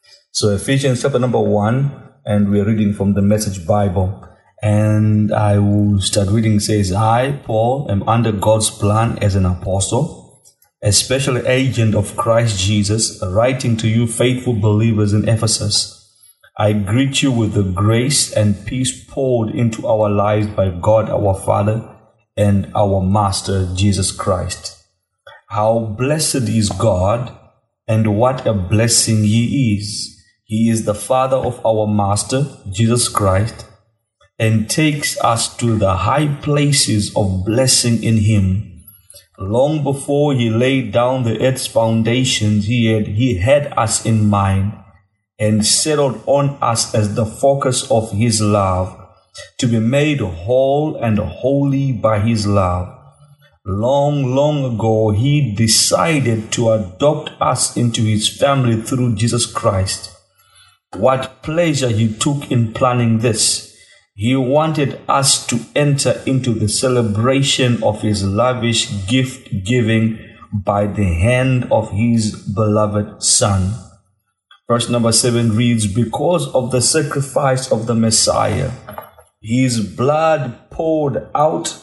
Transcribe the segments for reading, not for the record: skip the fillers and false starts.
So Ephesians chapter number 1, and we're reading from the Message Bible. And I will start reading. It says, I, Paul, am under God's plan as an apostle, a special agent of Christ Jesus, writing to you faithful believers in Ephesus. I greet you with the grace and peace poured into our lives by God our Father and our Master Jesus Christ. How blessed is God, and what a blessing He is. He is the Father of our Master, Jesus Christ, and takes us to the high places of blessing in Him. Long before He laid down the earth's foundations, He had us in mind and settled on us as the focus of His love, to be made whole and holy by His love. Long ago, He decided to adopt us into His family through Jesus Christ. What pleasure He took in planning this. He wanted us to enter into the celebration of His lavish gift giving by the hand of His beloved Son. Verse number 7 reads, because of the sacrifice of the Messiah, His blood poured out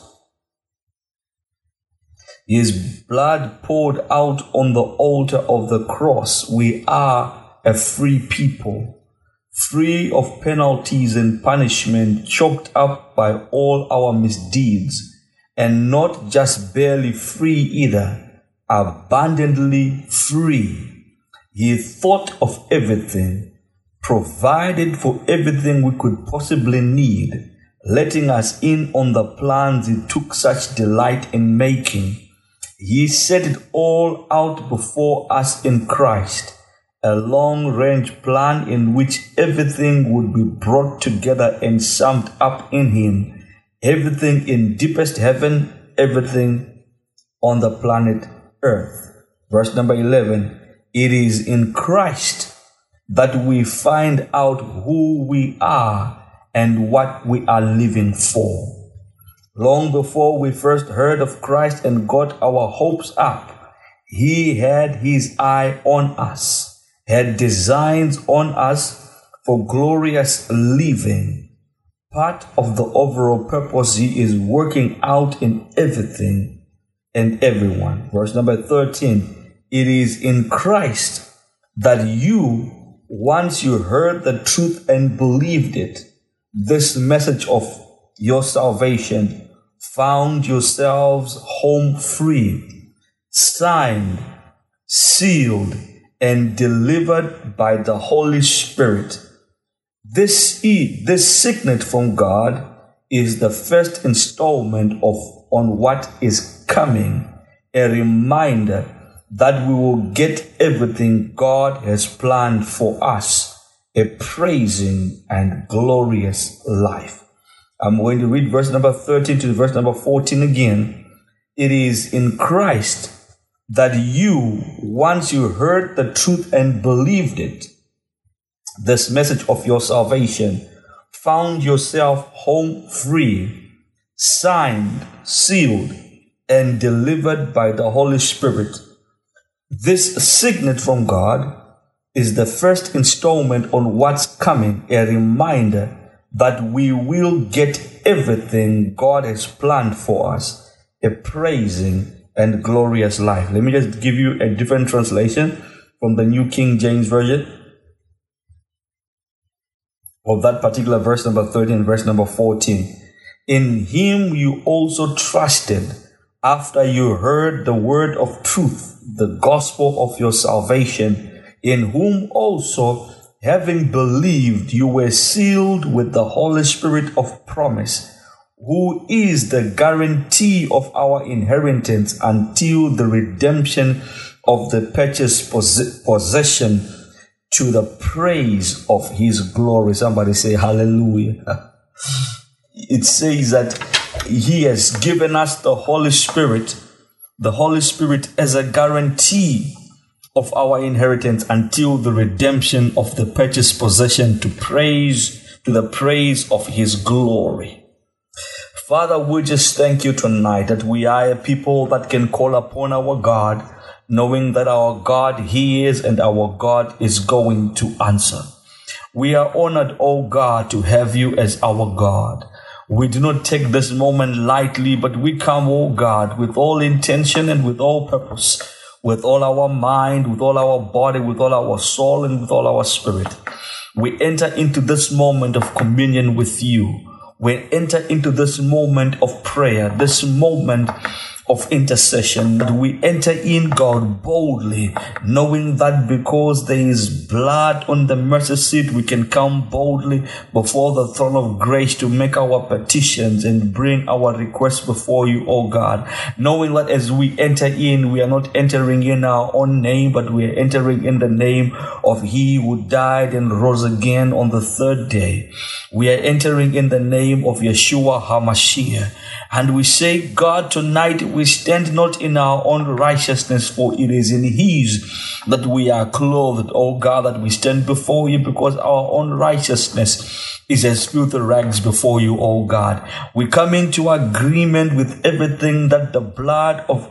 on the altar of the cross, we are a free people, free of penalties and punishment, choked up by all our misdeeds, and not just barely free either, abundantly free. He thought of everything, provided for everything we could possibly need, letting us in on the plans He took such delight in making. He set it all out before us in Christ, a long-range plan in which everything would be brought together and summed up in Him, everything in deepest heaven, everything on the planet Earth. Verse number 11, it is in Christ that we find out who we are and what we are living for. Long before we first heard of Christ and got our hopes up, He had His eye on us, had designs on us for glorious living. Part of the overall purpose He is working out in everything and everyone. Verse number 13, it is in Christ that you, once you heard the truth and believed it, this message of your salvation, found yourselves home free, signed, sealed, and delivered by the Holy Spirit. This signet from God is the first installment on what is coming, a reminder that we will get everything God has planned for us, a praising and glorious life. I'm going to read verse number 13 to verse number 14 again. It is in Christ that you, once you heard the truth and believed it, this message of your salvation, found yourself home free, signed, sealed, and delivered by the Holy Spirit. This signet from God is the first installment on what's coming, a reminder that we will get everything God has planned for us, a praising and glorious life. Let me just give you a different translation from the New King James Version of that particular verse number 13, verse number 14. In Him you also trusted after you heard the word of truth, the gospel of your salvation, in whom also, having believed, you were sealed with the Holy Spirit of promise, who is the guarantee of our inheritance until the redemption of the purchased possession, to the praise of His glory. Somebody say hallelujah. It says that He has given us the Holy Spirit as a guarantee of our inheritance until the redemption of the purchased possession, to the praise of His glory. Father, we just thank You tonight that we are a people that can call upon our God, knowing that our God hears and our God is going to answer. We are honored, O God, to have you as our God. We do not take this moment lightly, but we come, O God, with all intention and with all purpose, with all our mind, with all our body, with all our soul, and with all our spirit. We enter into this moment of communion with you. We enter into this moment of prayer, this moment of intercession, that we enter in, God, boldly, knowing that because there is blood on the mercy seat, we can come boldly before the throne of grace to make our petitions and bring our requests before you, O God. Knowing that as we enter in, we are not entering in our own name, but we are entering in the name of He who died and rose again on the third day. We are entering in the name of Yeshua HaMashiach. And we say, God, tonight we stand not in our own righteousness, for it is in His that we are clothed. Oh God, that we stand before you, because our own righteousness is as filthy rags before you, oh God. We come into agreement with everything that the blood of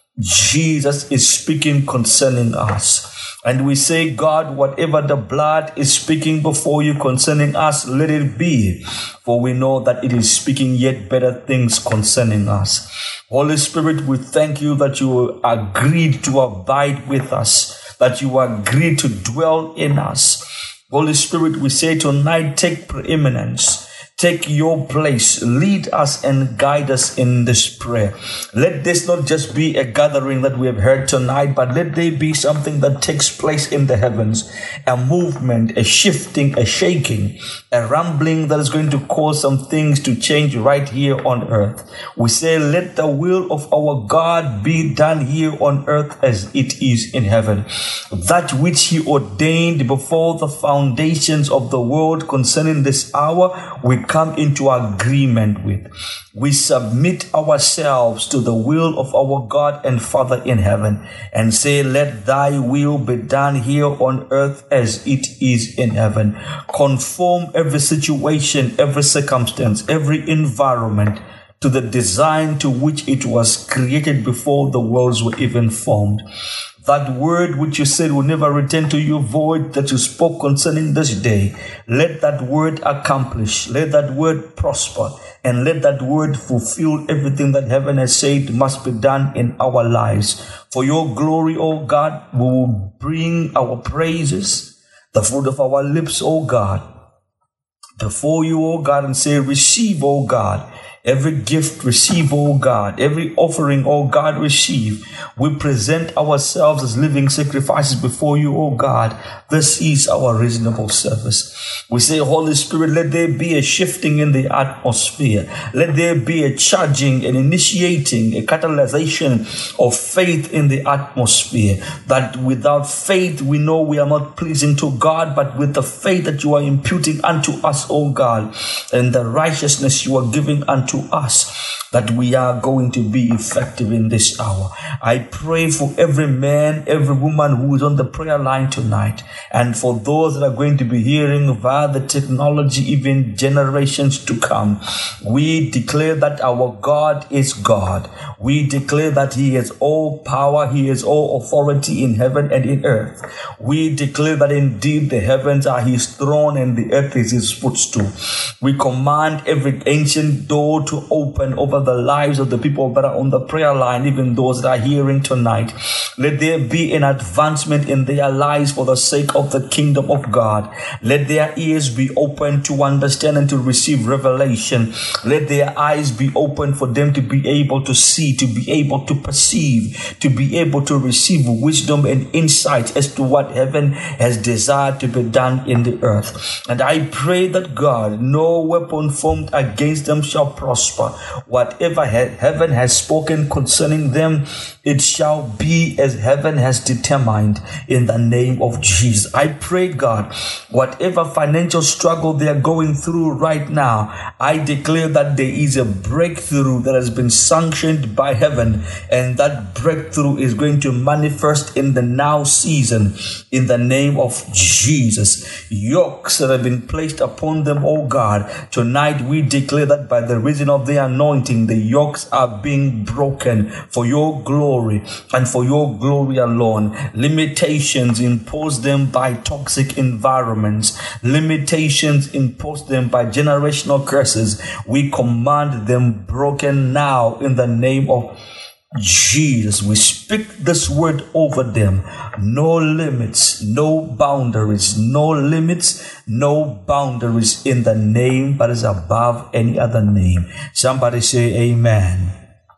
Jesus is speaking concerning us. And we say, God, whatever the blood is speaking before you concerning us, let it be. For we know that it is speaking yet better things concerning us. Holy Spirit, we thank you that you agreed to abide with us, that you agreed to dwell in us. Holy Spirit, we say tonight, take preeminence. Take your place, lead us and guide us in this prayer. Let this not just be a gathering that we have heard tonight, but let there be something that takes place in the heavens, a movement, a shifting, a shaking, a rumbling that is going to cause some things to change right here on earth. We say, let the will of our God be done here on earth as it is in heaven. That which He ordained before the foundations of the world concerning this hour, we come into agreement with. We submit ourselves to the will of our God and Father in heaven and say, let thy will be done here on earth as it is in heaven. Conform every situation, every circumstance, every environment to the design to which it was created before the worlds were even formed. That word which you said will never return to you void, that you spoke concerning this day, let that word accomplish, let that word prosper, and let that word fulfill everything that heaven has said must be done in our lives. For your glory, O God, we will bring our praises, the fruit of our lips, O God, before you, O God, and say, receive, O God. Every gift receive, O God. Every offering, O God, receive. We present ourselves as living sacrifices before you, O God. This is our reasonable service. We say, Holy Spirit, let there be a shifting in the atmosphere. Let there be a charging, an initiating, a catalyzation of faith in the atmosphere. That without faith, we know we are not pleasing to God, but with the faith that you are imputing unto us, O God, and the righteousness you are giving unto us, that we are going to be effective in this hour. I pray for every man, every woman who is on the prayer line tonight, and for those that are going to be hearing via the technology, even generations to come. We declare that our God is God. We declare that He has all power, He has all authority in heaven and in earth. We declare that indeed the heavens are His throne and the earth is His footstool. We command every ancient door to open over the lives of the people that are on the prayer line, even those that are hearing tonight. Let there be an advancement in their lives for the sake of the kingdom of God. Let their ears be open to understand and to receive revelation. Let their eyes be open for them to be able to see, to be able to perceive, to be able to receive wisdom and insight as to what heaven has desired to be done in the earth. And I pray that God, no weapon formed against them shall prosper. Whatever heaven has spoken concerning them, it shall be as heaven has determined in the name of Jesus. I pray, God, whatever financial struggle they are going through right now, I declare that there is a breakthrough that has been sanctioned by heaven, and that breakthrough is going to manifest in the now season in the name of Jesus. Yokes that have been placed upon them, oh God, tonight we declare that by the reason reason of the anointing, the yokes are being broken for your glory and for your glory alone. Limitations imposed them by toxic environments. Limitations imposed them by generational curses. We command them broken now in the name of Jesus. We speak this word over them. No limits, no boundaries, no limits, no boundaries in the name that is above any other name. Somebody say amen.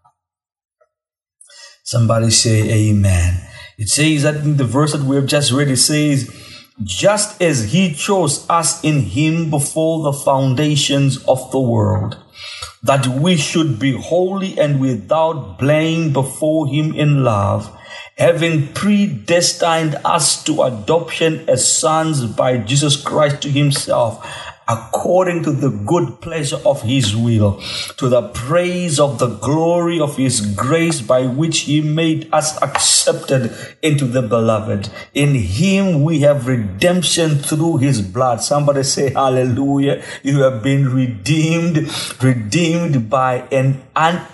Somebody say amen. It says that in the verse that we have just read, it says, just as he chose us in him before the foundations of the world, that we should be holy and without blame before him in love, having predestined us to adoption as sons by Jesus Christ to himself, according to the good pleasure of his will, to the praise of the glory of his grace, by which he made us accepted into the beloved. In him we have redemption through his blood. Somebody say hallelujah. You have been redeemed by an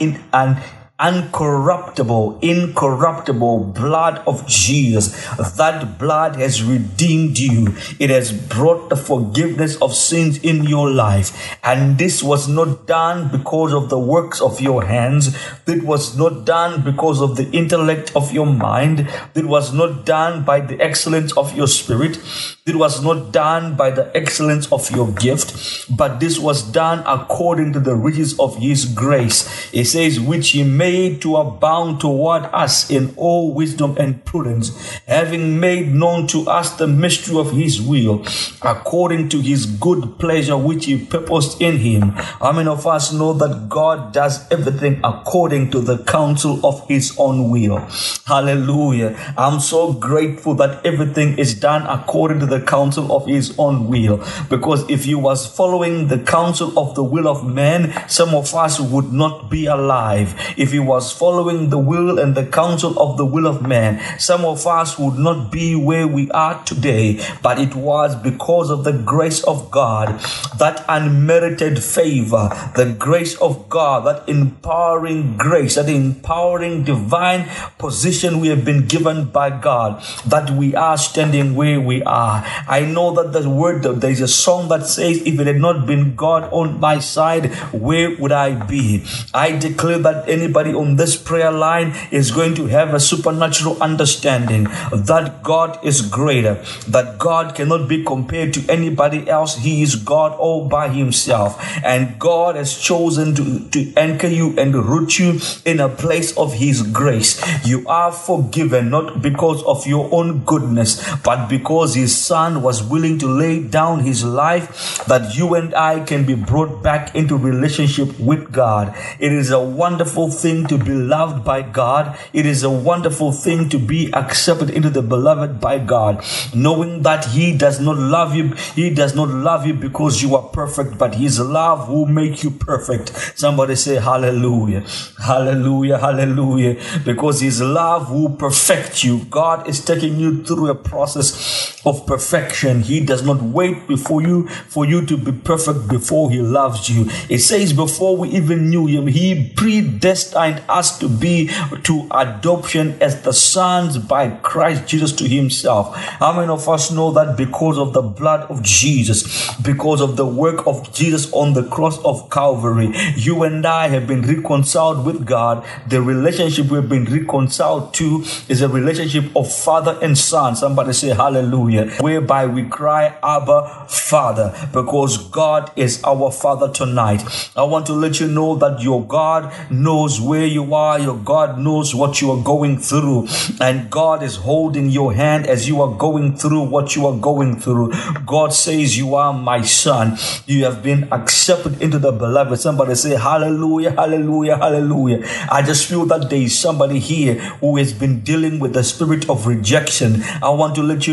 incorruptible blood of Jesus. That blood has redeemed you. It has brought the forgiveness of sins in your life. And this was not done because of the works of your hands. It was not done because of the intellect of your mind. It was not done by the excellence of your spirit. It was not done by the excellence of your gift, but this was done according to the riches of his grace. It says, which he made to abound toward us in all wisdom and prudence, having made known to us the mystery of his will, according to his good pleasure which he purposed in him. How many of us know that God does everything according to the counsel of his own will? Hallelujah. I'm so grateful that everything is done according to the counsel of his own will, because if you was following the counsel of the will of man, some of us would not be alive. If you was following the will and the counsel of the will of man, some of us would not be where we are today. But it was because of the grace of God, that unmerited favor, the grace of God, that empowering grace, that empowering divine position we have been given by God, that we are standing where we are. I know that there is a song that says, if it had not been God on my side, where would I be? I declare that anybody on this prayer line is going to have a supernatural understanding that God is greater, that God cannot be compared to anybody else. He is God all by himself, and God has chosen to anchor you and root you in a place of his grace. You are forgiven not because of your own goodness, but because his son was willing to lay down his life that you and I can be brought back into relationship with God. It is a wonderful thing to be loved by God. It is a wonderful thing to be accepted into the beloved by God, knowing that he does not love you. He does not love you because you are perfect, but his love will make you perfect. Somebody say hallelujah, hallelujah, hallelujah, because his love will perfect you. God is taking you through a process of perfection. He does not wait for you to be perfect before he loves you. It says before we even knew him, he predestined us to be to adoption as the sons by Christ Jesus to himself. How many of us know that because of the blood of Jesus, because of the work of Jesus on the cross of Calvary, you and I have been reconciled with God? The relationship we've been reconciled to is a relationship of father and son. Somebody say hallelujah. Whereby we cry, Abba, Father, because God is our Father tonight. I want to let you know that your God knows where you are. Your God knows what you are going through, and God is holding your hand as you are going through what you are going through. God says, you are my son. You have been accepted into the beloved. Somebody say hallelujah, hallelujah, hallelujah. I just feel that there is somebody here who has been dealing with the spirit of rejection. I want to let you know that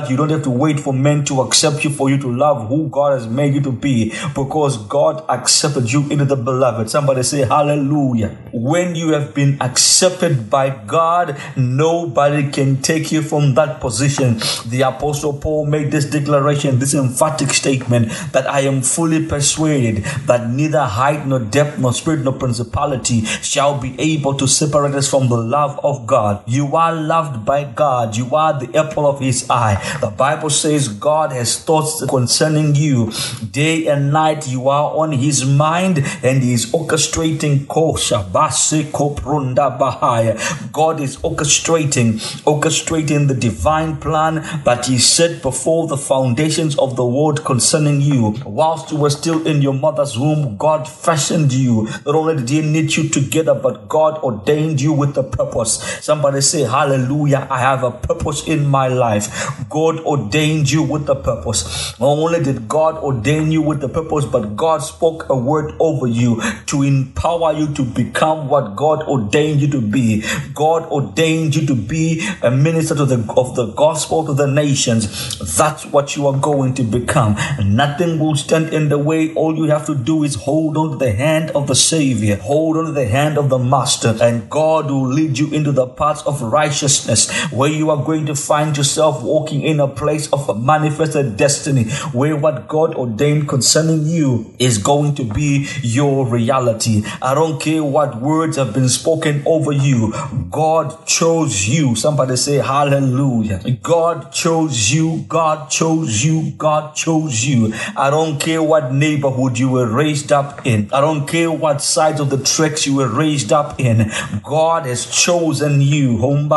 that you don't have to wait for men to accept you for you to love who God has made you to be, because God accepted you into the beloved. Somebody say hallelujah. When you have been accepted by God, nobody can take you from that position. The Apostle Paul made this declaration, this emphatic statement, that I am fully persuaded that neither height nor depth nor spirit nor principality shall be able to separate us from the love of God. You are loved by God. You are the apple of his eye. The Bible says God has thoughts concerning you. Day and night you are on his mind, and he is orchestrating. God is orchestrating the divine plan that he set before the foundations of the world concerning you. Whilst you were still in your mother's womb, God fashioned you. Not only did he knit you together, but God ordained you with a purpose. Somebody say hallelujah. I have a purpose in my life. God ordained you with a purpose. Not only did God ordain you with the purpose, but God spoke a word over you to empower you to become what God ordained you to be. God ordained you to be a minister of the gospel to the nations. That's what you are going to become. Nothing will stand in the way. All you have to do is hold on to the hand of the Savior, hold on to the hand of the Master, and God will lead you into the paths of righteousness, where you are going to find yourself walking in a place of a manifested destiny, where what God ordained concerning you is going to be your reality. I don't care what words have been spoken over you. God chose you. Somebody say hallelujah. God chose you. God chose you. God chose you. I don't care what neighborhood you were raised up in. I don't care what sides of the tracks you were raised up in. God has chosen you.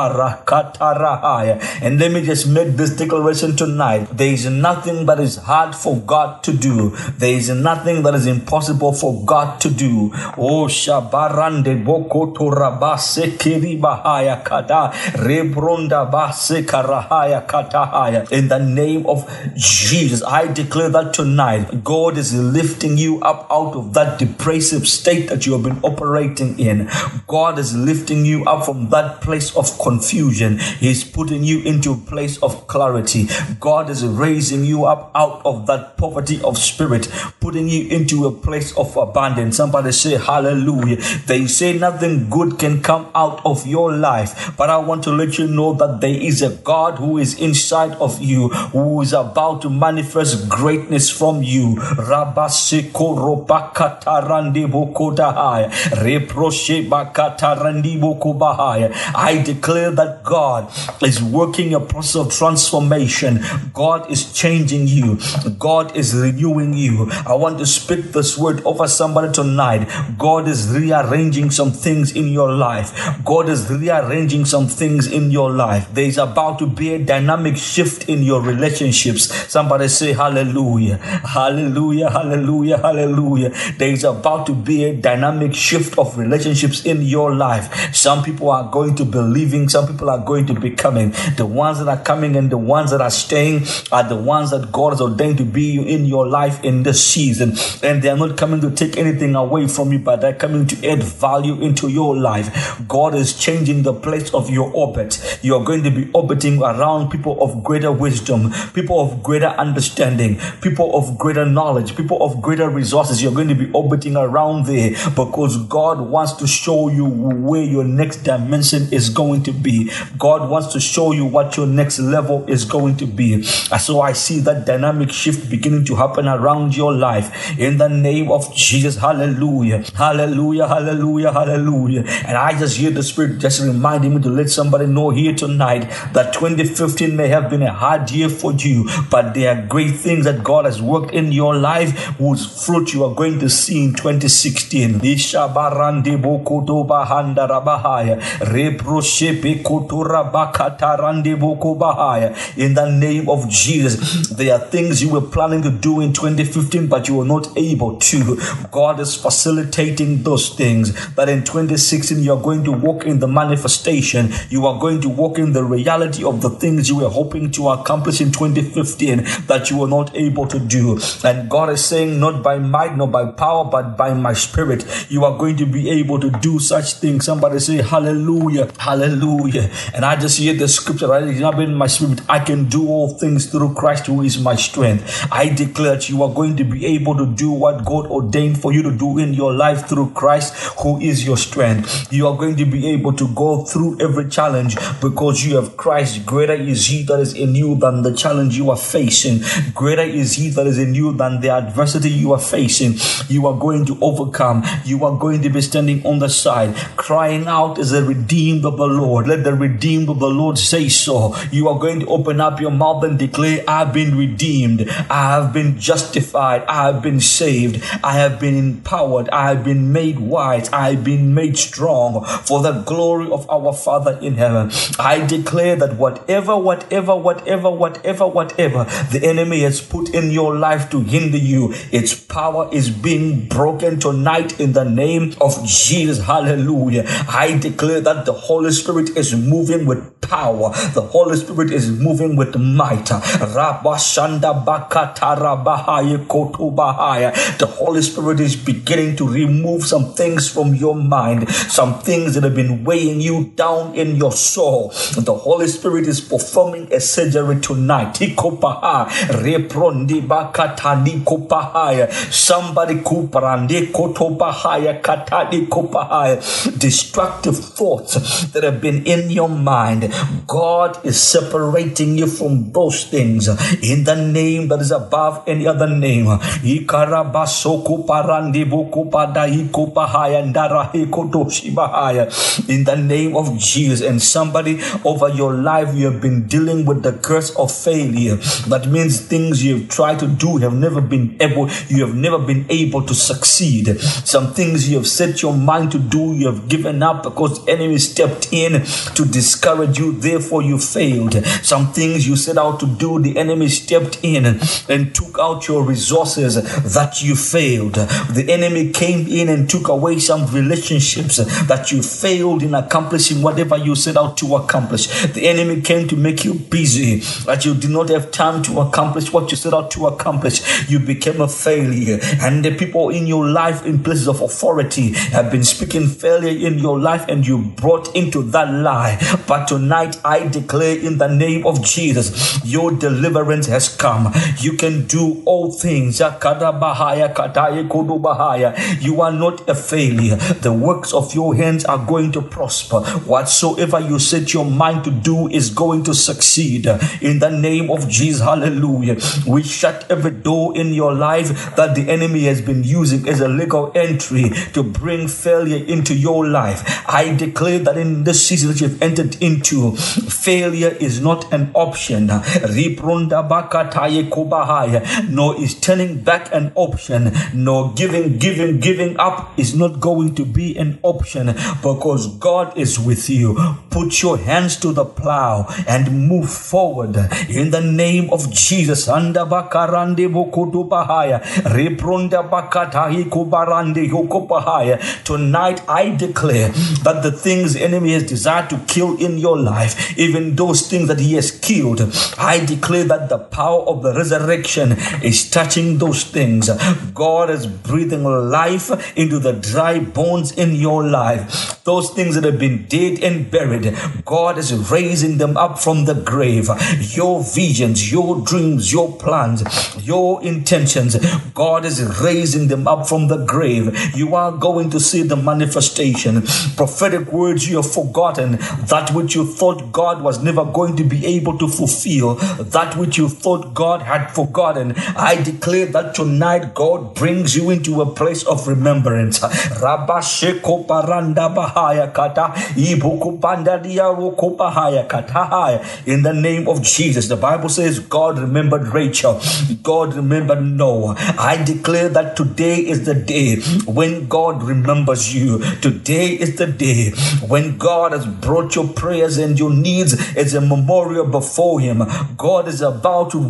And let me just make this declaration tonight. There is nothing that is hard for God to do. There is nothing that is impossible for God to do. Oh, Shabarande Boko Torabase Kiribahaya Kada Rebronda Base Karahaya Katahaya. In the name of Jesus, I declare that tonight God is lifting you up out of that depressive state that you have been operating in. God is lifting you up from that place of confusion. He's putting you into a place of clarity. God is raising you up out of that poverty of spirit, putting you into a place of abundance. Somebody say hallelujah. They say nothing good can come out of your life, but I want to let you know that there is a God who is inside of you, who is about to manifest greatness from you. I declare that God is working a process of transformation. God is changing you. God is renewing you. I want to speak this word over somebody tonight. God is rearranging some things in your life. God is rearranging some things in your life. There is about to be a dynamic shift in your relationships. Somebody say hallelujah. Hallelujah, hallelujah, hallelujah. There is about to be a dynamic shift of relationships in your life. Some people are going to be leaving. Some people are going to be coming. The ones that are coming and the ones that are staying are the ones that God has ordained to be in your life in this season. And they are not coming to take anything away from you, but they're coming to add value into your life. God is changing the place of your orbit. You are going to be orbiting around people of greater wisdom, people of greater understanding, people of greater knowledge, people of greater resources. You're going to be orbiting around there because God wants to show you where your next dimension is going to be. God wants to show you what your next level is going to be. So I see that dynamic shift beginning to happen around your life in the name of Jesus. Hallelujah. Hallelujah. Hallelujah. Hallelujah. And I just hear the Spirit just reminding me to let somebody know here tonight that 2015 may have been a hard year for you, but there are great things that God has worked in your life whose fruit you are going to see in 2016. In the name of Jesus, there are things you were planning to do in 2015, but you were not able to. God is facilitating those things, that in 2016 you are going to walk in the manifestation. You are going to walk in the reality of the things you were hoping to accomplish in 2015 that you were not able to do. And God is saying, not by might, nor by power, but by my Spirit, you are going to be able to do such things. Somebody say hallelujah, hallelujah. And I just hear the scripture right now in my spirit. I can do all things through Christ who is my strength. I declare that you are going to be able to do what God ordained for you to do in your life through Christ who is your strength. You are going to be able to go through every challenge because you have Christ. Greater is he that is in you than the challenge you are facing. Greater is he that is in you than the adversity you are facing. You are going to overcome. You are going to be standing on the side, crying out as a redeemed of the Lord. Let the redeemed of the Lord say so. You are going to open up your mouth and declare, I have been redeemed. I have been justified. I have been saved. I have been empowered. I have been made wise. I have been made strong for the glory of our Father in heaven. I declare that whatever the enemy has put in your life to hinder you, its power is being broken tonight in the name of Jesus. Hallelujah. I declare that the Holy Spirit is moving with power. The Holy Spirit is moving with might. The Holy Spirit is beginning to remove some things from your mind, some things that have been weighing you down in your soul. The Holy Spirit is performing a surgery tonight. Somebody destructive thoughts that have been in your mind, God is separating you from those things in the name that is above any other name. In the name of Jesus. And somebody, over your life, you have been dealing with the curse of failure. That means things you have tried to do have never been able to succeed. Some things you have set your mind to do, you have given up because the enemy stepped in to discourage you, therefore you failed. Some things you set out to do, the enemy stepped in and took out your resources that you failed. The enemy came in and took away some relationships that you failed in accomplishing whatever you set out to accomplish. The enemy came to make you busy, that you did not have time to accomplish what you set out to accomplish. You became a failure, and the people in your life in places of authority have been speaking failure in your life, and you brought into that lie. But tonight I declare in the name of Jesus, your deliverance has come. You can do all things. You are not a failure. The works of your hands are going to prosper. Whatsoever you set your mind to do is going to succeed in the name of Jesus. Hallelujah. We shut every door in your life that the enemy has been using as a legal entry to bring failure into your life. I declare that in this season that you've entered into, failure is not an option. Nor is turning back an option. Nor giving up is not going to be an option, because God is with you. Put your hands to the plow and move forward in the name of Jesus. Tonight I declare that the things the enemy has desired to kill in your life, even those things that he has killed, I declare that the power of the resurrection is touching those things. God is breathing life into the dry bones in your life. Those things that have been dead and buried, God is raising them up from the grave. Your visions, your dreams, your plans, your intentions, God is raising them up from the grave. You are going to see the manifestation. Prophetic words you have forgotten, that which you thought God was never going to be able to fulfill, that which you thought God had forgotten. I declare that tonight God brings you into a place of remembrance. In the name of Jesus, the Bible says God remembered Rachel. God remembered Noah. I declare that today is the day when God remembers you. Today is the day when God has brought your prayers and your needs as a memorial before Him. God is about to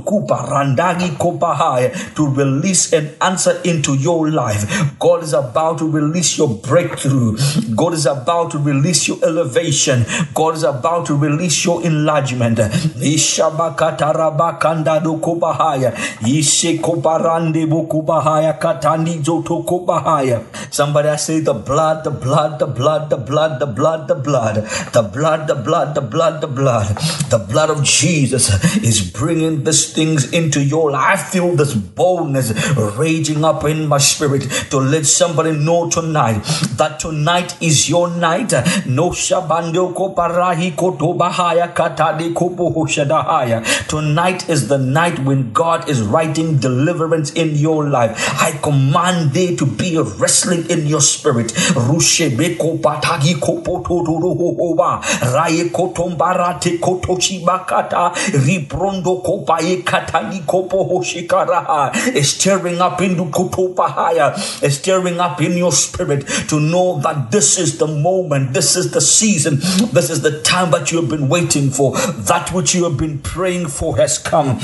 release an answer into your life. God is about to release your breakthrough. God is about to release your elevation. God is about to release your enlargement. In Somebody I say the blood, the blood, the blood, the blood, the blood, the blood, the blood, the blood, the blood, the blood. The blood of Jesus is bringing these things into your life. I feel this boldness raging up in my spirit to let somebody know tonight that tonight is your night. No shabando koparahi kotobahaya katade kopohoshadahaya. Tonight is the night when God is writing deliverance in your life. I command there to be a wrestling in your spirit. Rushebeko patagi kopotorohoba raye kotombarate kotochibakata riprondo kopaye katani kopohoshikaraha. Is stirring up into kotopahaya, is stirring up in your spirit to know that this is the moment, this is the season, this is the time that you have been waiting for. That which you have been praying for has come.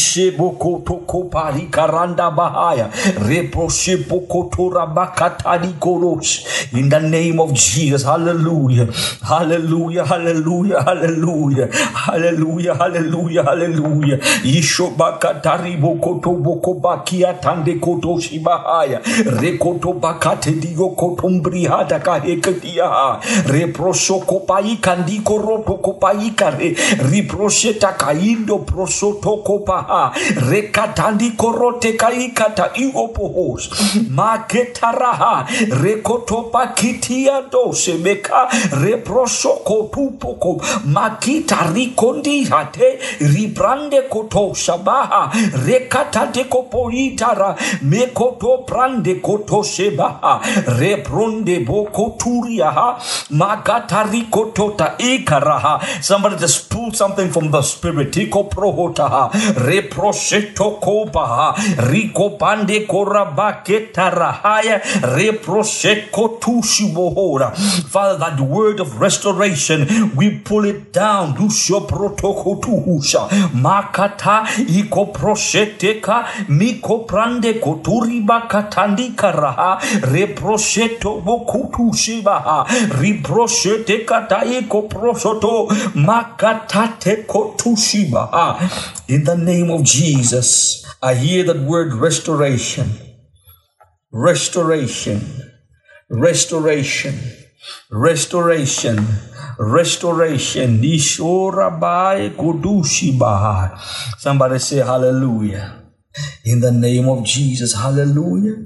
In the name of Jesus, hallelujah, hallelujah, hallelujah, hallelujah, hallelujah, hallelujah, hallelujah. Ishobakataribo kotoboko bakia tande koto shibahaya rekoto bakate digo kotombri hada kahekatia reprosho kopai kandiko roto kopai kare riproshe takaindo prosoto kopaha rekatandi korote kaikata igopohos maketaraha rekoto pakitia dose meka reprosho kotupoko makita rikondi hate ribrande koto shabaha rekata kopo itara mekoto prande koto shebaha repronde boko turiaha makatari kotota ikaraha. Somebody just pull something from the spirit. Tiko prohotaha reprosheto kopaha riko pande korabaketarahaya reprosheko tushibohora. Father, that word of restoration, we pull it down. Dusho protoko tuhusha makata iko prosheteka miko prande koturiba katandika raha reprosheto bokutu shibaha riproshete kataiko prosoto makatate kotushibaha. In the name of Jesus, I hear that word restoration, restoration, restoration, restoration, restoration. Nishorabai kudushibaha. Somebody say hallelujah. In the name of Jesus, hallelujah,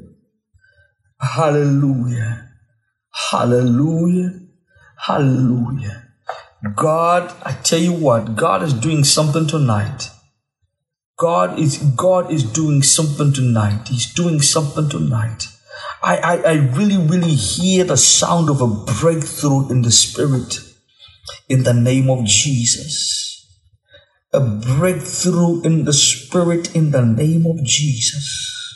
hallelujah, hallelujah, hallelujah. God, I tell you what, God is doing something tonight. God is doing something tonight. He's doing something tonight. I really hear the sound of a breakthrough in the spirit. In the name of Jesus. A breakthrough in the spirit in the name of Jesus.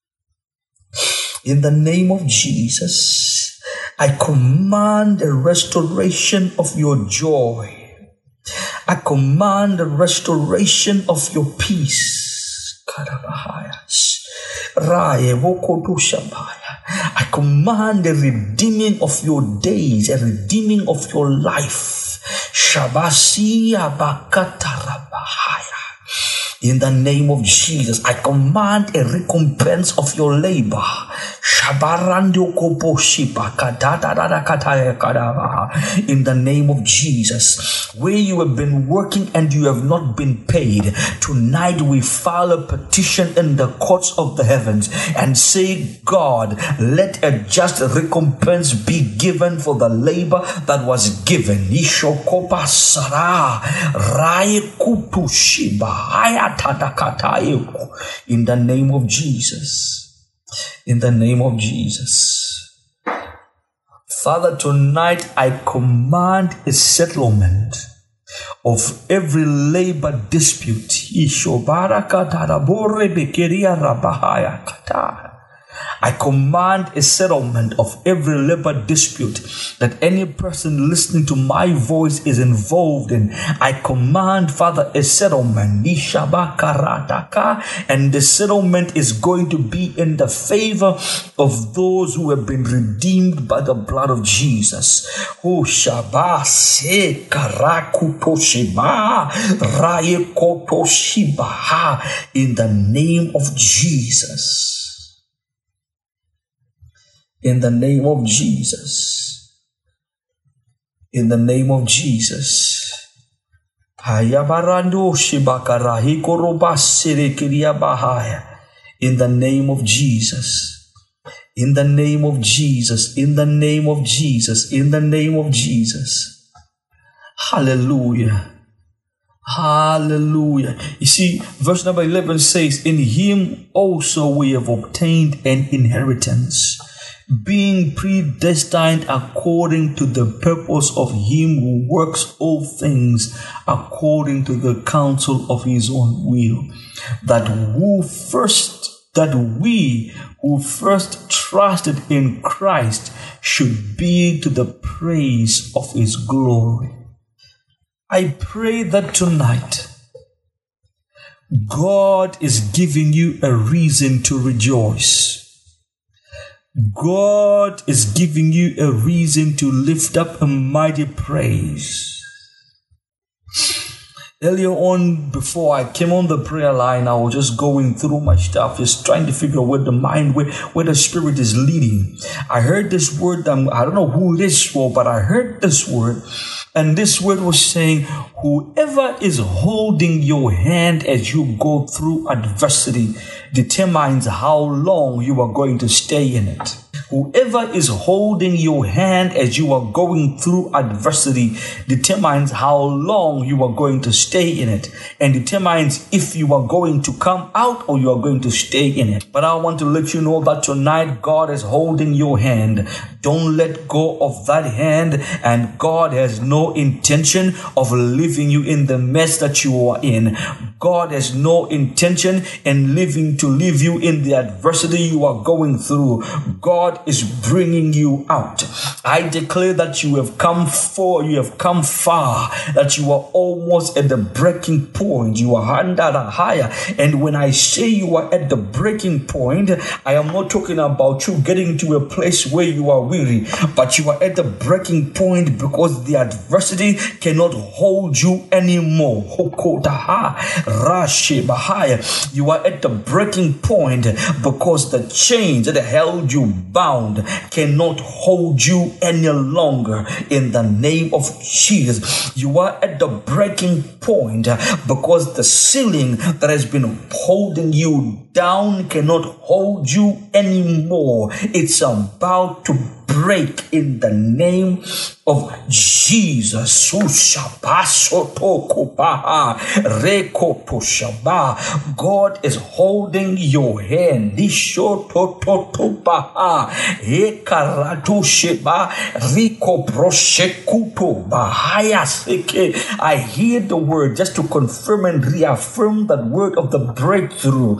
In the name of Jesus, I command a restoration of your joy. I command a restoration of your peace. I command a redeeming of your days, a redeeming of your life. Shabasiya Bakatarabahaya. In the name of Jesus, I command a recompense of your labor. In the name of Jesus, where you have been working and you have not been paid, tonight we file a petition in the courts of the heavens and say, God, let a just recompense be given for the labor that was given. In the name of Jesus. In the name of Jesus. Father, tonight I command a settlement of every labor dispute. I command a settlement of every labor dispute that any person listening to my voice is involved in. I command, Father, a settlement. And the settlement is going to be in the favor of those who have been redeemed by the blood of Jesus. Oh, Shabbat se karakutoshiba rayekotoshiba, in the name of Jesus. In the name of Jesus. In the name of Jesus. Hayabarando shibakarahi korobasere kiriabahaya. In the name of Jesus. In the name of Jesus. In the name of Jesus. In the name of Jesus. Hallelujah. Hallelujah. You see, verse number 11 says, in him also we have obtained an inheritance, being predestined according to the purpose of him who works all things according to the counsel of his own will, that we who first trusted in Christ should be to the praise of his glory. I pray that tonight God is giving you a reason to rejoice. God is giving you a reason to lift up a mighty praise. Earlier on, before I came on the prayer line, I was just going through my stuff, just trying to figure out where the mind, where the Spirit is leading. I heard this word, I don't know who it is for, but I heard this word, and this word was saying, whoever is holding your hand as you go through adversity determines how long you are going to stay in it. Whoever is holding your hand as you are going through adversity determines how long you are going to stay in it, and determines if you are going to come out or you are going to stay in it. But I want to let you know that tonight God is holding your hand. Don't let go of that hand, and God has no intention of leaving you in the mess that you are in. God has no intention in leave you in the adversity you are going through. God is bringing you out. I declare that you have come far, that you are almost at the breaking point. You are under the higher. And when I say you are at the breaking point, I am not talking about you getting to a place where you are weary, but you are at the breaking point because the adversity cannot hold you anymore. You are at the breaking point because the chains that held you bound cannot hold you any longer. In the name of Jesus, you are at the breaking point because the ceiling that has been holding you down cannot hold you anymore. It's about to break in the name of Jesus. God is holding your hand. I hear the word just to confirm and reaffirm that word of the breakthrough.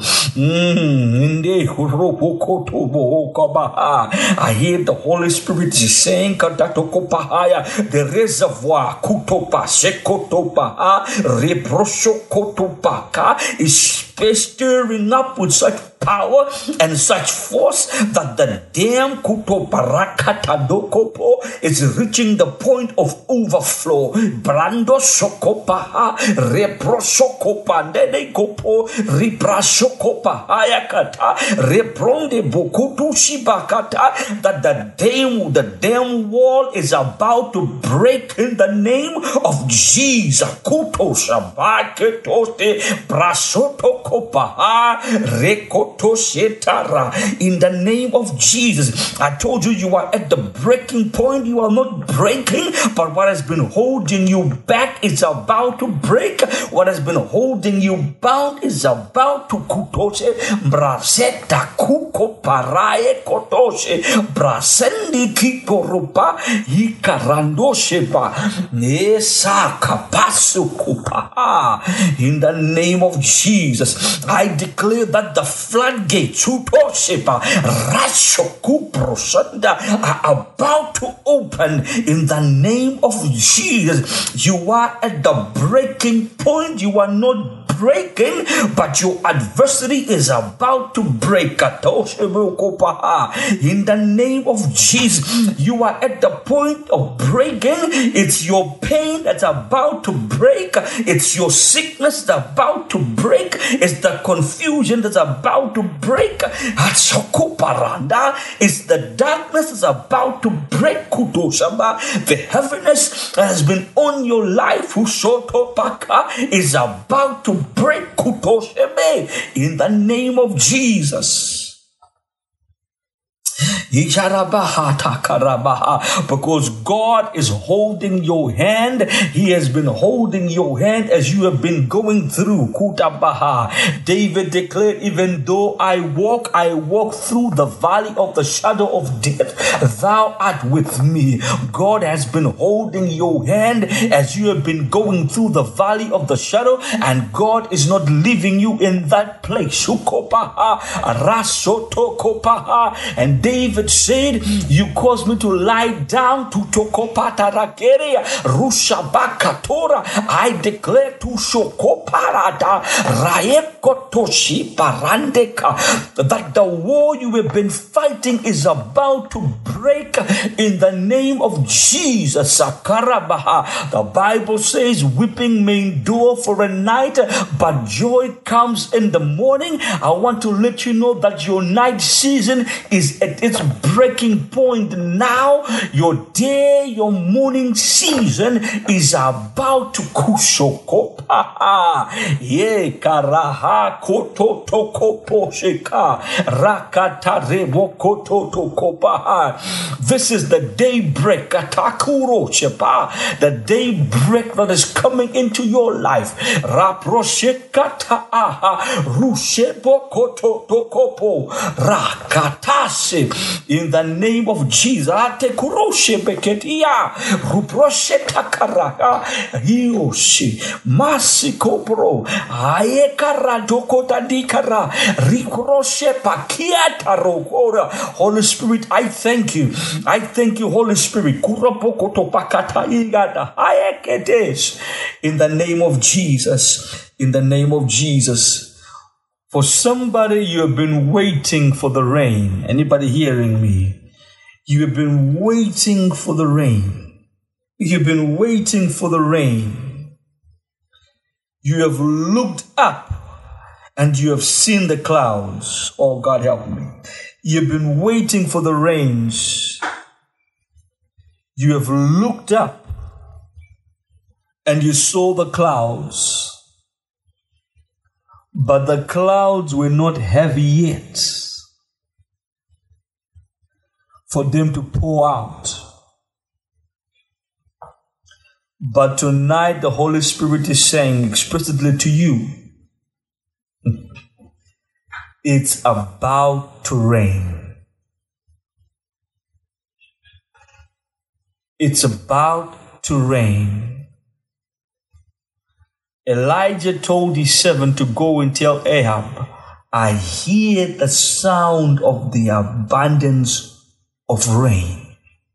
I hear the Holy Spirit is saying, the reservoir is stirring up with such power and such force that the dam is reaching the point of overflow. Brando sokopa repro sokopa dede kopo ripra sokopa hayakata repronde bokutu shibakata, that the dam wall is about to break in the name of Jesus. Kuto shabaketote brasoto kopa rekoto shetara. In the name of Jesus, I told you, you are at the breaking point. You are not breaking, but what has been holding you back is about to break. What has been holding you bound is about to kutose braseta kuko parae kotose brasendi kitorupa hikarando sheba nesa kapasu kupa. In the name of Jesus, I declare that the flight floodgates are about to open in the name of Jesus. You are at the breaking point. You are not breaking, but your adversity is about to break. In the name of Jesus, you are at the point of breaking. It's your pain that's about to break. It's your sickness that's about to break. It's the confusion that's about to break. It's the darkness that's about to break. The heaviness that has been on your life is about to break in the name of Jesus. Because God is holding your hand. He has been holding your hand as you have been going through. David declared, even though I walk through the valley of the shadow of death, thou art with me. God has been holding your hand as you have been going through the valley of the shadow, and God is not leaving you in that place. And David said, you caused me to lie down to Tokopatarakeria Rushabakatora. I declare to Shokoparada Raekotoshi Parandeka that the war you have been fighting is about to break in the name of Jesus. Sakarabaha. The Bible says weeping may endure for a night, but joy comes in the morning. I want to let you know that your night season is at its breaking point now. Your day, your morning season is about to kushokopa. Ye karaha koto tokoposheka rakata rebo koto tokopa. This is the daybreak, atakuro shepa, the daybreak that is coming into your life. Raproshekata aha rushebo koto tokopo rakatase. In the name of Jesus, ate kuroshe beketia ruproshe takaraha hioshi masikopro ayekara dokota dikara rikroshe pakiata rokora. Holy Spirit, I thank you. I thank you, Holy Spirit. Kuropokoto pakata igata ayeketes. In the name of Jesus. In the name of Jesus. For somebody, you have been waiting for the rain. Anybody hearing me? You have been waiting for the rain. You've been waiting for the rain. You have looked up and you have seen the clouds. Oh, God help me. You've been waiting for the rains. You have looked up and you saw the clouds. But the clouds were not heavy yet for them to pour out. But tonight the Holy Spirit is saying explicitly to you, it's about to rain. It's about to rain. Elijah told his servant to go and tell Ahab, I hear the sound of the abundance of rain.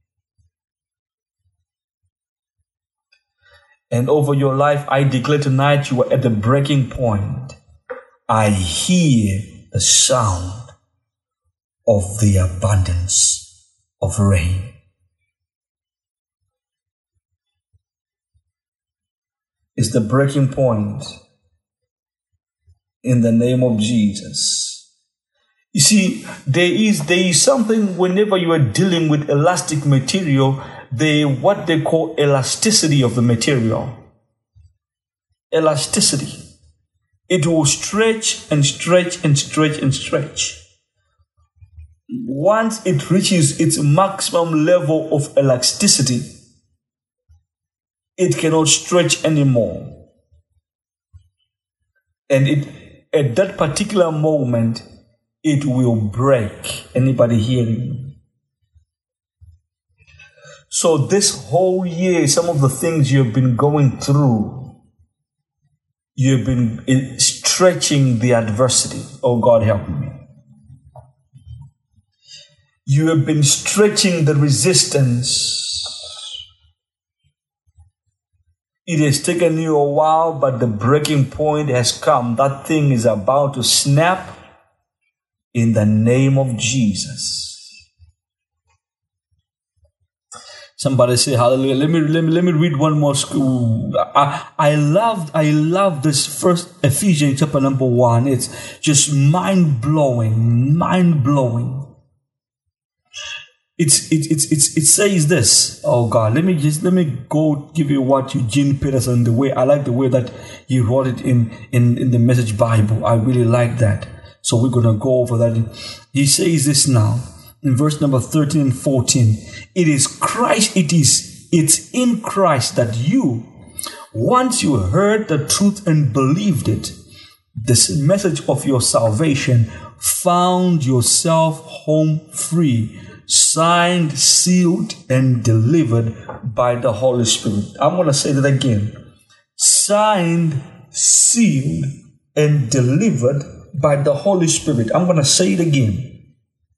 And over your life, I declare tonight you are at the breaking point. I hear the sound of the abundance of rain. Is the breaking point in the name of Jesus. You see, there is something whenever you are dealing with elastic material, what they call elasticity of the material. Elasticity. It will stretch and stretch and stretch and stretch. Once it reaches its maximum level of elasticity, it cannot stretch anymore. And at that particular moment, it will break. Anybody hearing me? So this whole year, some of the things you've been going through, you've been stretching the adversity. Oh, God help me. You have been stretching the resistance. It has taken you a while, but the breaking point has come. That thing is about to snap in the name of Jesus. Somebody say hallelujah. Let me read one more. I love this first Ephesians chapter number 1. It's just mind blowing. It says this. Oh God, let me go give you what Eugene Peterson, I like the way that he wrote it in the Message Bible. I really like that. So we're gonna go over that. He says this now in verse number 13 and 14. It's in Christ that you, once you heard the truth and believed it, this message of your salvation, found yourself home free, signed, sealed, and delivered by the Holy Spirit. I'm going to say that again. Signed, sealed, and delivered by the Holy Spirit. I'm going to say it again.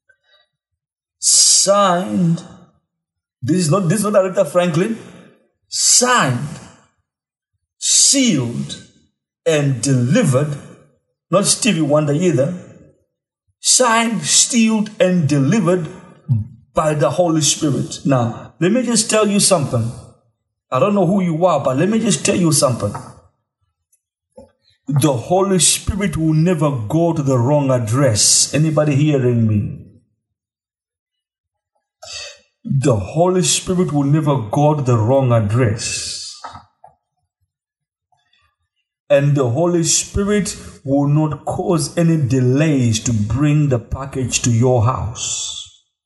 Signed. This is not Aretha Franklin. Signed, sealed, and delivered. Not Stevie Wonder either. Signed, sealed, and delivered by the Holy Spirit. Now, let me just tell you something. I don't know who you are, but let me just tell you something. The Holy Spirit will never go to the wrong address. Anybody hearing me? The Holy Spirit will never go to the wrong address. And the Holy Spirit will not cause any delays to bring the package to your house.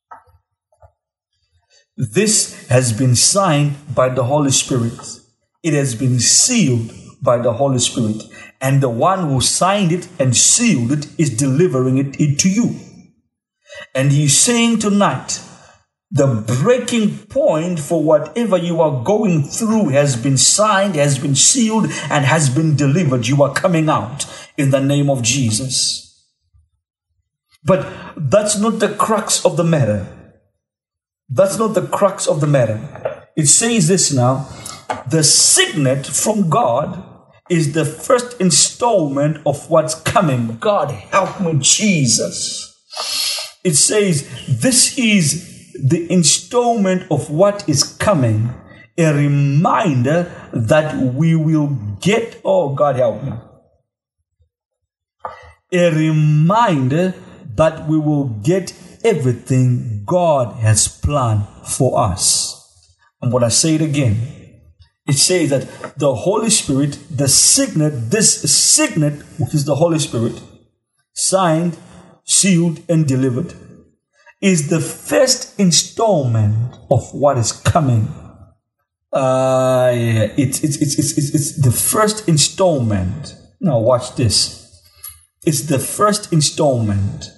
This has been signed by the Holy Spirit. It has been sealed by the Holy Spirit. And the one who signed it and sealed it is delivering it to you. And he's saying tonight, the breaking point for whatever you are going through has been signed, has been sealed, and has been delivered. You are coming out in the name of Jesus. But that's not the crux of the matter. That's not the crux of the matter. It says this now. The signet from God is the first installment of what's coming. God help me, Jesus. It says this is the installment of what is coming, a reminder that we will get, oh God help me, a reminder that we will get everything God has planned for us. I'm going to say it again. It says that the Holy Spirit, this signet, which is the Holy Spirit, signed, sealed, and delivered, is the first installment of what is coming. It's the first installment. Now watch this. It's the first installment.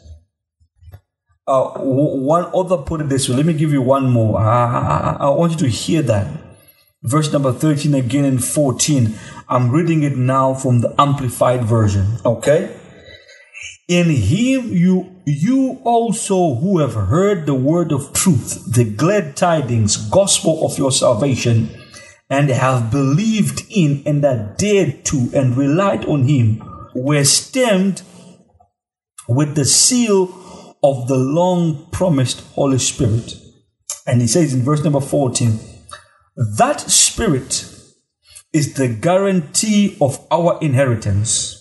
One other put it this way. Let me give you one more. I want you to hear that. Verse number 13 again and 14. I'm reading it now from the Amplified Version. Okay? In him you also who have heard the word of truth, the glad tidings, gospel of your salvation, and have believed in and adhered to and relied on him, were stamped with the seal of the long promised Holy Spirit. And he says in verse number 14, that Spirit is the guarantee of our inheritance,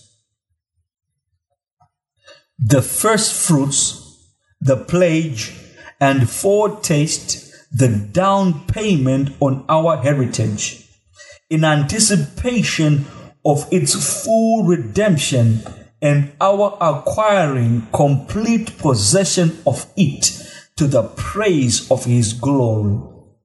the first fruits, the pledge, and foretaste, the down payment on our heritage, in anticipation of its full redemption and our acquiring complete possession of it to the praise of his glory.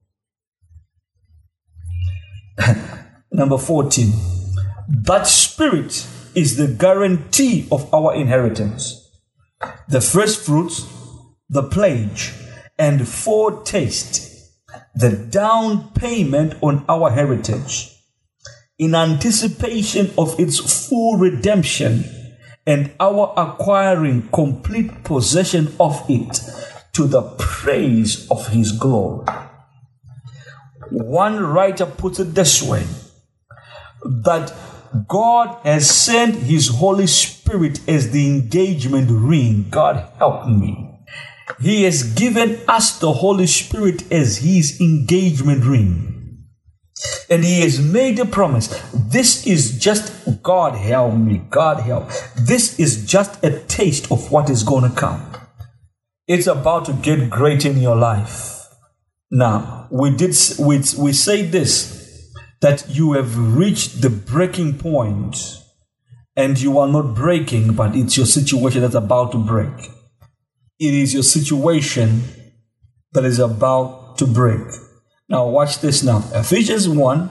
Number 14. That Spirit is the guarantee of our inheritance, the first fruits, the pledge, and foretaste, the down payment on our heritage, in anticipation of its full redemption and our acquiring complete possession of it to the praise of his glory. One writer puts it this way, that God has sent his Holy Spirit as the engagement ring. God help me. He has given us the Holy Spirit as his engagement ring. And he has made a promise. This is just, God help me, God help. This is just a taste of what is going to come. It's about to get great in your life. Now, we say this, that you have reached the breaking point, and you are not breaking, but it's your situation that's about to break. It is your situation that is about to break. Now, watch this now. Ephesians 1,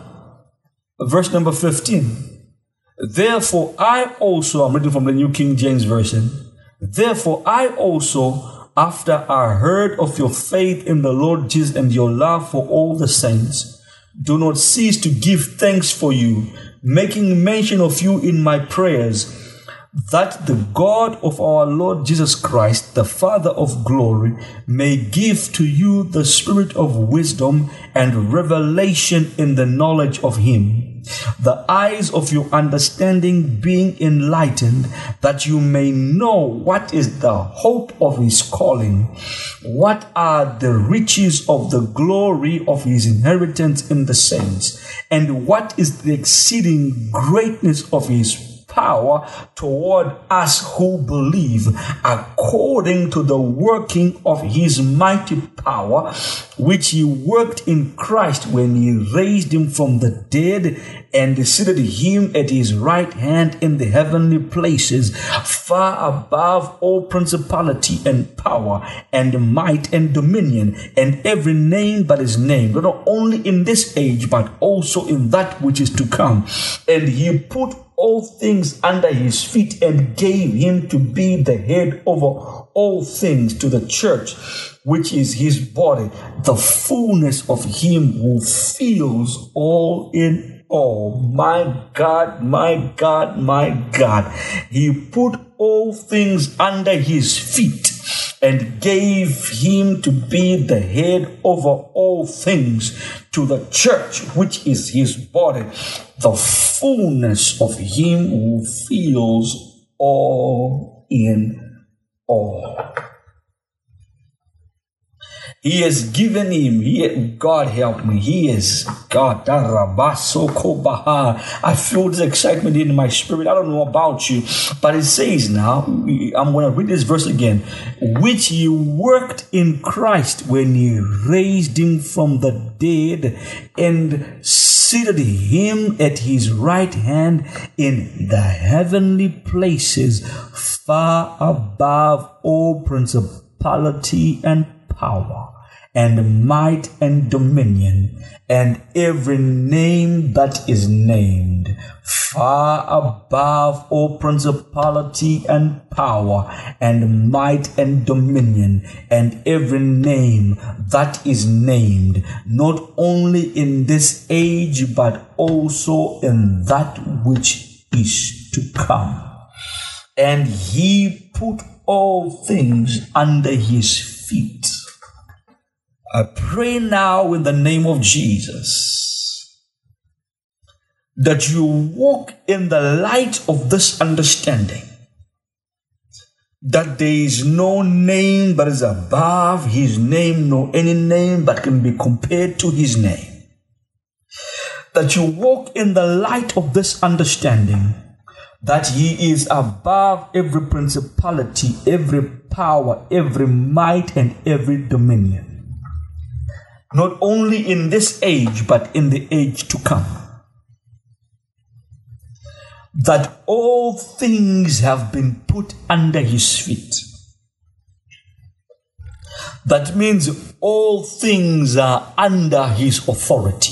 verse number 15. Therefore, I also, I'm reading from the New King James Version. Therefore, I also, after I heard of your faith in the Lord Jesus and your love for all the saints, do not cease to give thanks for you, making mention of you in my prayers, that the God of our Lord Jesus Christ, the Father of glory, may give to you the spirit of wisdom and revelation in the knowledge of him, the eyes of your understanding being enlightened, that you may know what is the hope of his calling, what are the riches of the glory of his inheritance in the saints, and what is the exceeding greatness of his power toward us who believe, according to the working of his mighty power, which he worked in Christ when he raised him from the dead and seated him at his right hand in the heavenly places, far above all principality and power and might and dominion and every name that is named, not only in this age but also in that which is to come. And he put all things under his feet and gave him to be the head over all things to the church, which is his body, the fullness of him who fills all in all. My God, my God, my God. He put all things under his feet and gave him to be the head over all things to the church, which is his body, the fullness of him who fills all in all. He has given him, God help me, he is God. I feel this excitement in my spirit. I don't know about you, but it says now, I'm going to read this verse again, which he worked in Christ when he raised him from the dead and seated him at his right hand in the heavenly places, far above all principality and power and might and dominion and every name that is named, far above all principality and power and might and dominion and every name that is named, not only in this age but also in that which is to come. And he put all things under his feet. I pray now in the name of Jesus that you walk in the light of this understanding, that there is no name that is above his name, nor any name that can be compared to his name. That you walk in the light of this understanding, that he is above every principality, every power, every might, and every dominion. Not only in this age, but in the age to come. That all things have been put under his feet. That means all things are under his authority.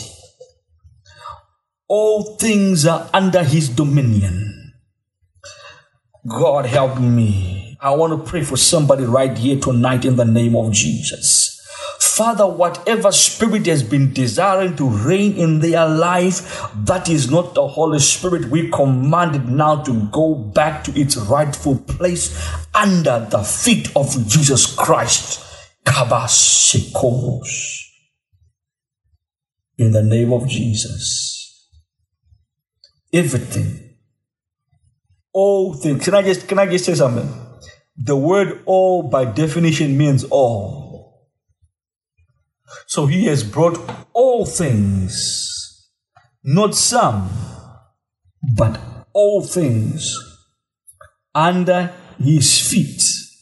All things are under his dominion. God help me. I want to pray for somebody right here tonight in the name of Jesus. Father, whatever spirit has been desiring to reign in their life, that is not the Holy Spirit, we command it now to go back to its rightful place under the feet of Jesus Christ. Kabasikos. In the name of Jesus. Everything. All things. Can I just say something? The word all by definition means all. So he has brought all things, not some, but all things under his feet.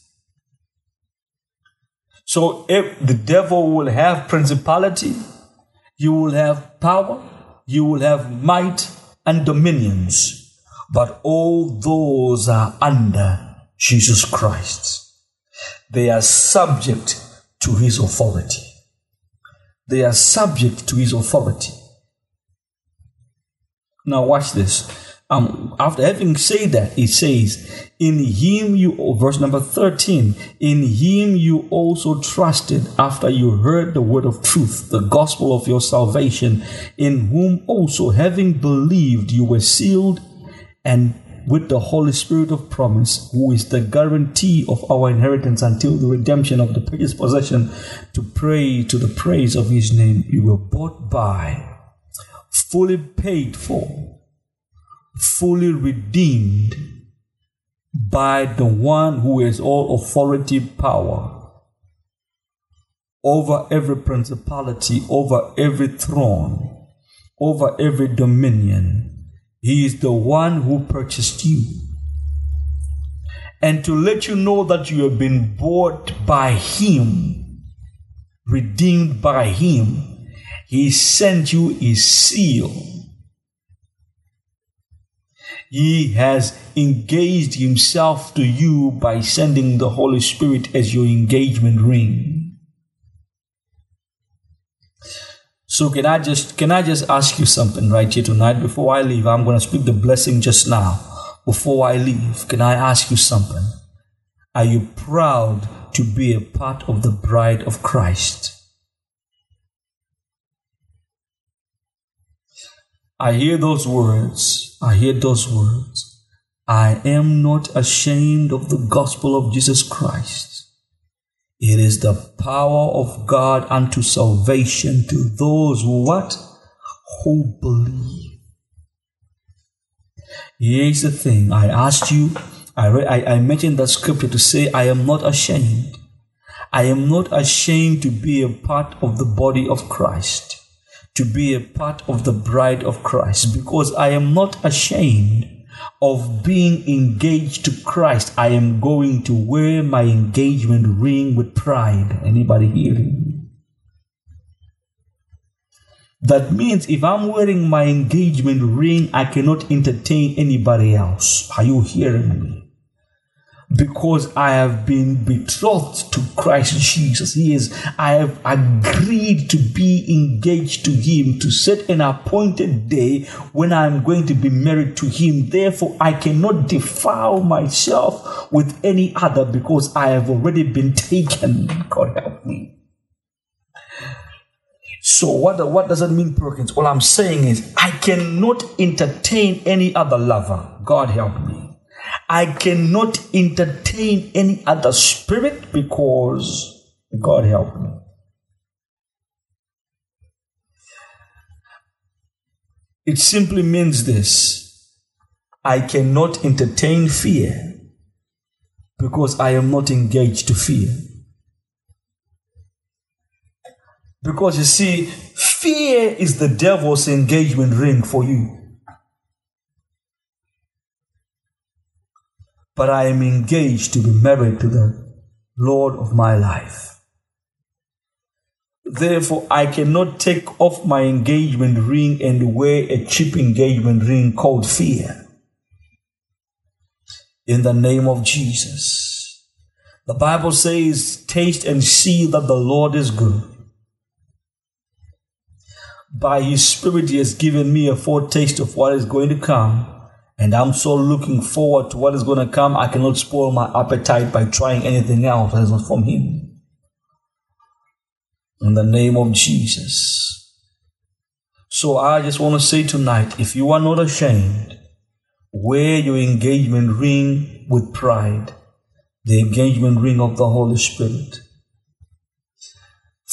So if the devil will have principality, you will have power, you will have might and dominions, but all those are under Jesus Christ. They are subject to his authority. They are subject to his authority. Now watch this. After having said that, it says, in him you, verse number 13, in him you also trusted after you heard the word of truth, the gospel of your salvation, in whom also having believed you were sealed and with the Holy Spirit of promise, who is the guarantee of our inheritance until the redemption of the purchased possession, to the praise of his name. You were bought by, fully paid for, fully redeemed by the one who has all authority, power over every principality, over every throne, over every dominion. He is the one who purchased you. And to let you know that you have been bought by him, redeemed by him, he sent you his seal. He has engaged himself to you by sending the Holy Spirit as your engagement ring. So can I just ask you something right here tonight before I leave? I'm going to speak the blessing just now. Before I leave, can I ask you something? Are you proud to be a part of the bride of Christ? I hear those words. I am not ashamed of the gospel of Jesus Christ. It is the power of God unto salvation to those who what? Who believe. Here's the thing. I asked you, I mentioned that scripture to say, I am not ashamed. I am not ashamed to be a part of the body of Christ, to be a part of the bride of Christ, because I am not ashamed of being engaged to Christ. I am going to wear my engagement ring with pride. Anybody hearing me? That means if I'm wearing my engagement ring, I cannot entertain anybody else. Are you hearing me? Because I have been betrothed to Christ Jesus. I have agreed to be engaged to him, to set an appointed day when I'm going to be married to him. Therefore, I cannot defile myself with any other because I have already been taken. God help me. So what does that mean, Perkins? All I'm saying is I cannot entertain any other lover. God help me. I cannot entertain any other spirit because God help me. It simply means this. I cannot entertain fear because I am not engaged to fear. Because you see, fear is the devil's engagement ring for you. But I am engaged to be married to the Lord of my life. Therefore, I cannot take off my engagement ring and wear a cheap engagement ring called fear. In the name of Jesus. The Bible says, taste and see that the Lord is good. By his Spirit, he has given me a foretaste of what is going to come. And I'm so looking forward to what is going to come. I cannot spoil my appetite by trying anything else that is not from him. In the name of Jesus. So I just want to say tonight, if you are not ashamed, wear your engagement ring with pride. The engagement ring of the Holy Spirit.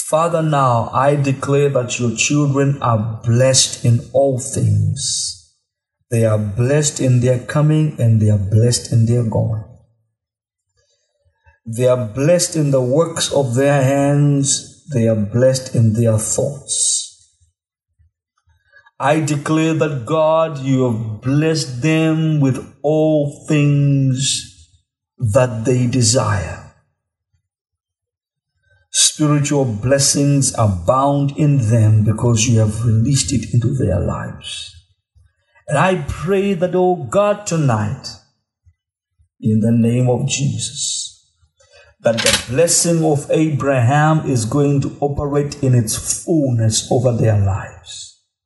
Father, now I declare that your children are blessed in all things. They are blessed in their coming and they are blessed in their going. They are blessed in the works of their hands. They are blessed in their thoughts. I declare that, God, you have blessed them with all things that they desire. Spiritual blessings abound in them because you have released it into their lives. And I pray that, oh God, tonight, in the name of Jesus, that the blessing of Abraham is going to operate in its fullness over their lives.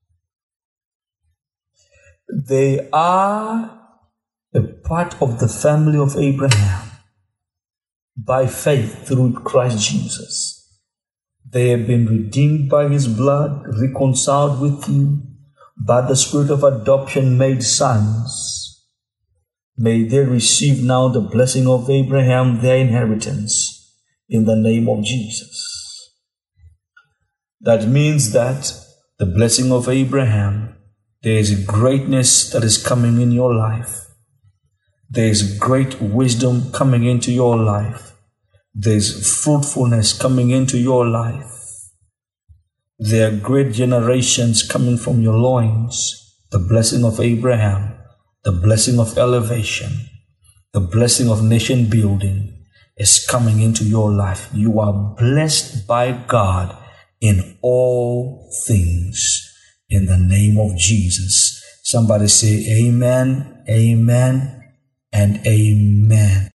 They are a part of the family of Abraham by faith through Christ Jesus. They have been redeemed by his blood, reconciled with you, by the spirit of adoption made sons. May they receive now the blessing of Abraham, their inheritance, in the name of Jesus. That means that the blessing of Abraham, there is a greatness that is coming in your life. There is great wisdom coming into your life. There is fruitfulness coming into your life. There are great generations coming from your loins. The blessing of Abraham, the blessing of elevation, the blessing of nation building is coming into your life. You are blessed by God in all things. In the name of Jesus. Somebody say amen, amen, and amen.